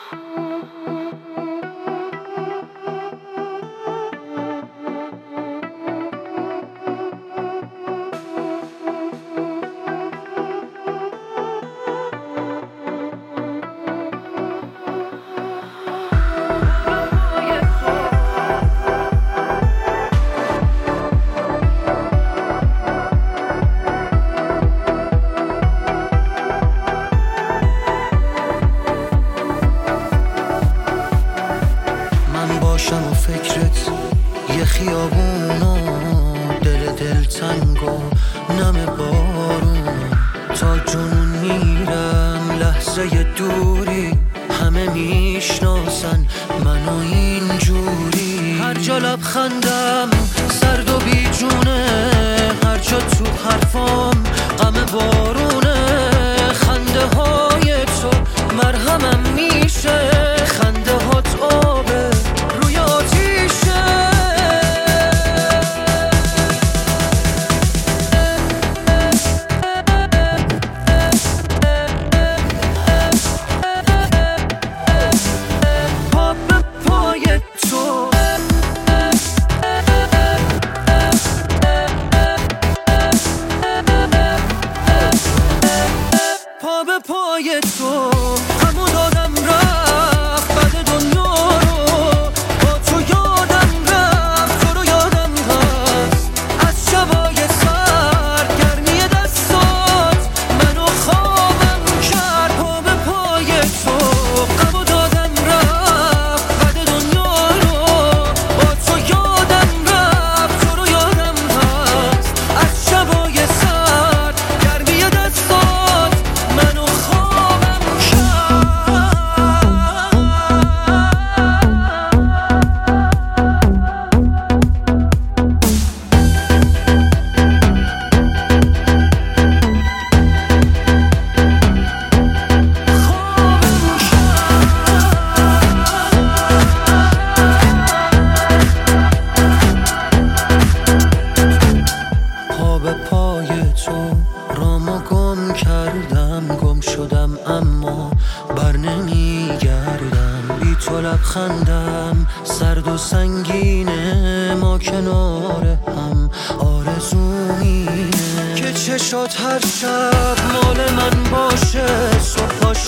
باشم و فکرت یه خیابونا، دل تنگ و نم بارون، تا جنون میرم لحظه دوری، همه میشناسن منو اینجوری. هر جا لبخندم سرد و بیجونه، هر جا تو حرفام غم بارونه. خنده های تو مرهمم میشه، خنده هات آبه روی آتیشه. پا به پای تو، پا به پای تو، همو دادم رفت بعد دنیا رو، با تو یادم رفت، تو رو یادم هست. از شبای سرد گرمی دستات منو خوابم کرد. پا به پای تو، همو دادم رفت بعد دنیا رو، با تو یادم رفت، تو رو یادم هست. از شبای سرد گرمی دستات منو خوابم کرد. پا به پای تو رامو گم کردم، گم شدم اما بر نمیگردم. بی تو لبخندم سرد و سنگینه، ما کنار هم آرزو اینه که چشات هر شب مال من باشه. صبحاش